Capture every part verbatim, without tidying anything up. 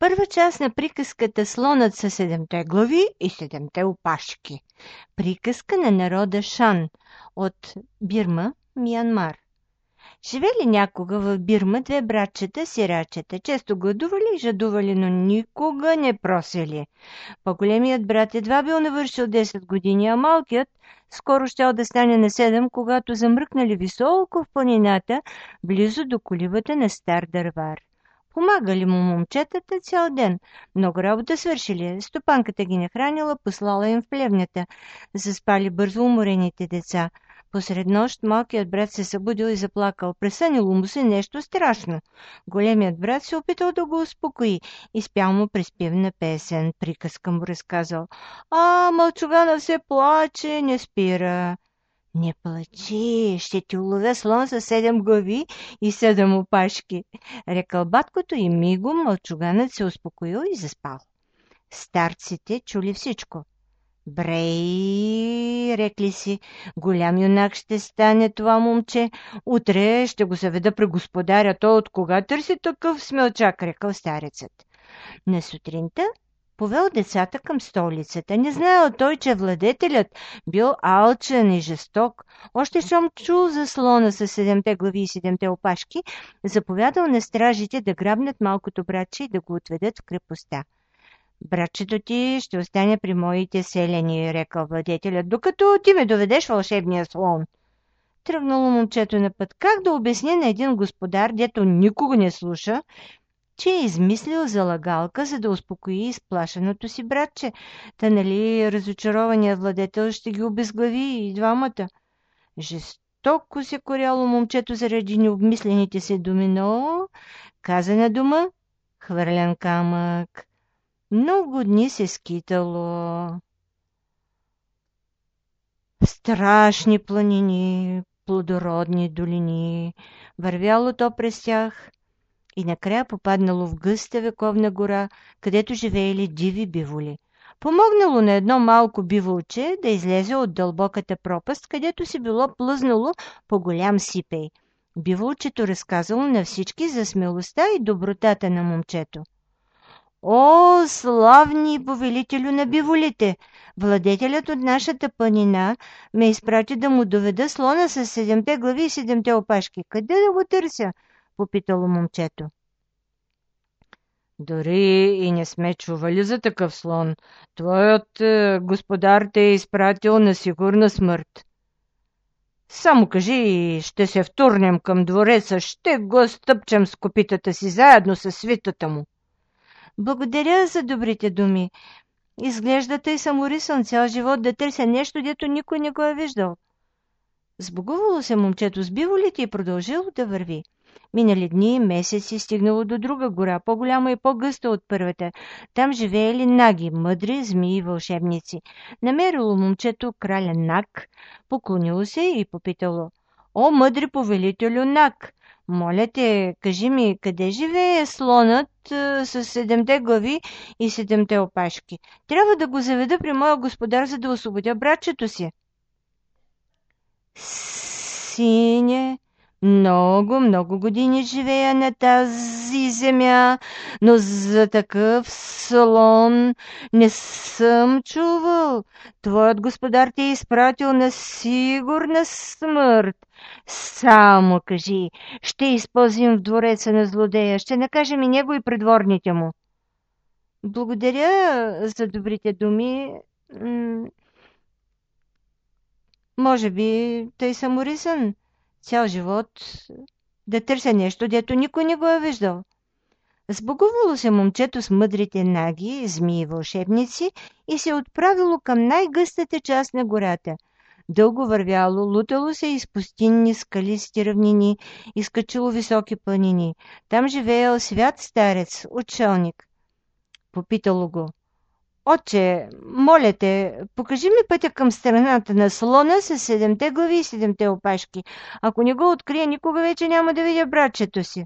Първа част на приказката Слонът със седемте глави и седемте опашки. Приказка на народа Шан от Бирма, Миянмар. Живели някога в Бирма две братчета сирачета. Често гладували и жадували, но никога не просели. По-големият брат едва бил навършил десет години, а малкият скоро щял да стане на седем, когато замръкнали високо в планината, близо до колибата на стар дървар. Помагали му момчетата цял ден. Много работа свършили. Стопанката ги нахранила, послала им в плевнята. Заспали бързо уморените деца. Посред нощ малкият брат се събудил и заплакал. Пресънило му се нещо страшно. Големият брат се опитал да го успокои и спял му приспивна песен. Приказка му разказал. А, мълчугана все плаче, не спира. Не плачи, ще ти уловя слон със седем глави и седем опашки, рекал баткото и мигом мълчуганът се успокоил и заспал. Старците чули всичко. Брей, рекли си, голям юнак ще стане това момче. Утре ще го заведа при господаря. Той от кога търси такъв смелчак, рекал старецът. На сутринта повел децата към столицата. Не знаел той, че владетелят бил алчен и жесток. Още щом чул за слона с седемте глави и седемте опашки, заповядал на стражите да грабнат малкото братче и да го отведат в крепостта. Братчето ти ще остане при моите селени, рекал владетелят, докато ти ме доведеш вълшебния слон. Тръгнало момчето на път. Как да обясни на един господар, дето никого не слуша, че е измислил залагалка, за да успокои изплашеното си братче. Та нали разочарованият владетел ще ги обезглави и двамата. Жестоко се коряло момчето заради необмислените си думи, но каза на дума хвърлен камък. Много дни се скитало в страшни планини, плодородни долини. Вървяло то през тях и накрая попаднало в гъста вековна гора, където живеели диви биволи. Помогнало на едно малко биволче да излезе от дълбоката пропаст, където си било плъзнало по голям сипей. Биволчето разказало на всички за смелостта и добротата на момчето. О, славни повелителю на биволите! Владетелят от нашата планина ме изпрати да му доведа слона с седемте глави и седемте опашки. Къде да го търся? Попитало момчето. Дори и не сме чували за такъв слон. Твоят е, господар те е изпратил на сигурна смърт. Само кажи и ще се втурнем към двореца, ще го стъпчем с копитата си заедно с свитата му. Благодаря за добрите думи. Изглежда тъй саморисан цял живот да търся нещо, дето никой не го е виждал. Сбогувало се момчето с биволите и продължило да върви. Минали дни и месеци, стигнало до друга гора, по-голяма и по-гъста от първата. Там живеели наги, мъдри змии и вълшебници. Намерило момчето краля Наг, поклонило се и попитало. О, мъдри повелителю Наг! Моля те, кажи ми, къде живее слонът а, с седемте глави и седемте опашки? Трябва да го заведа при моя господар, за да освободя братчето си. Сине, много, много години живея на тази земя, но за такъв слон не съм чувал. Твоят господар ти е изпратил на сигурна смърт. Само кажи, ще изпълзим в двореца на злодея, ще накажем и него и придворните му. Благодаря за добрите думи. Може би тъй саморисен цял живот да търся нещо, дето никой не го е виждал. Сбогувало се момчето с мъдрите наги, змии и вълшебници и се отправило към най-гъстата част на гората. Дълго вървяло, лутало се из пустинни скалисти равнини, изкачило високи планини. Там живеел свят старец, отшелник. Попитало го. Отче, моля те, покажи ми пътя към страната на слона с седемте глави и седемте опашки. Ако не го открия, никога вече няма да видя братчето си.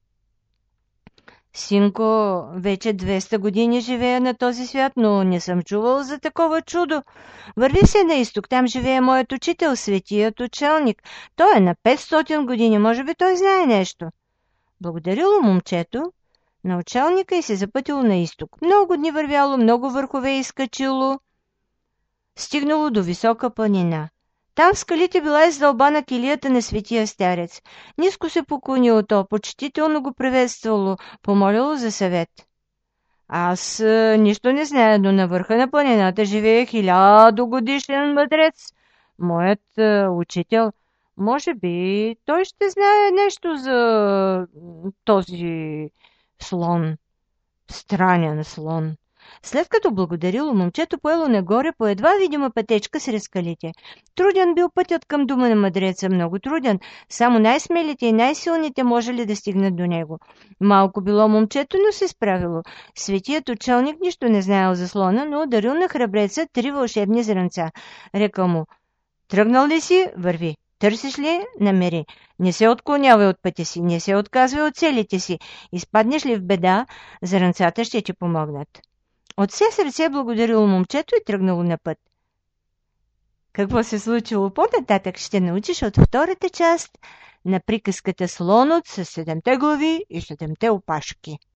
Синко, вече двеста години живея на този свят, но не съм чувал за такова чудо. Върви се на изток, там живее моят учител, светият учелник. Той е на петстотин години, може би той знае нещо. Благодарило момчето, на отшелника и се запътило на изток. Много дни вървяло, много върхове изкачило, стигнало до висока планина. Там в скалите била издълбана килията на светия старец. Ниско се поклонило то, почтително го приветствало, помолило за съвет. Аз а, нищо не зная, но на върха на планината живее хилядогодишен мъдрец. Моят а, учител, може би, той ще знае нещо за този слон, странен слон. След като благодарило, момчето поело нагоре по едва видима пътечка сред скалите. Труден бил пътят към дома на мъдреца, много труден. Само най-смелите и най-силните можели да стигнат до него. Малко било момчето, но се справило. Светият учелник нищо не знаел за слона, но дарил на храбреца три вълшебни зранца. Рекал му: тръгнал ли си? Върви. Търсиш ли? Намери. Не се отклонявай от пътя си, не се отказвай от целите си. Изпаднеш ли в беда, зранцата ще ти помогнат. От все сърце благодарило момчето и тръгнало на път. Какво се случило по-нататък ще научиш от втората част на приказката Слонът с седемте глави и седемте опашки.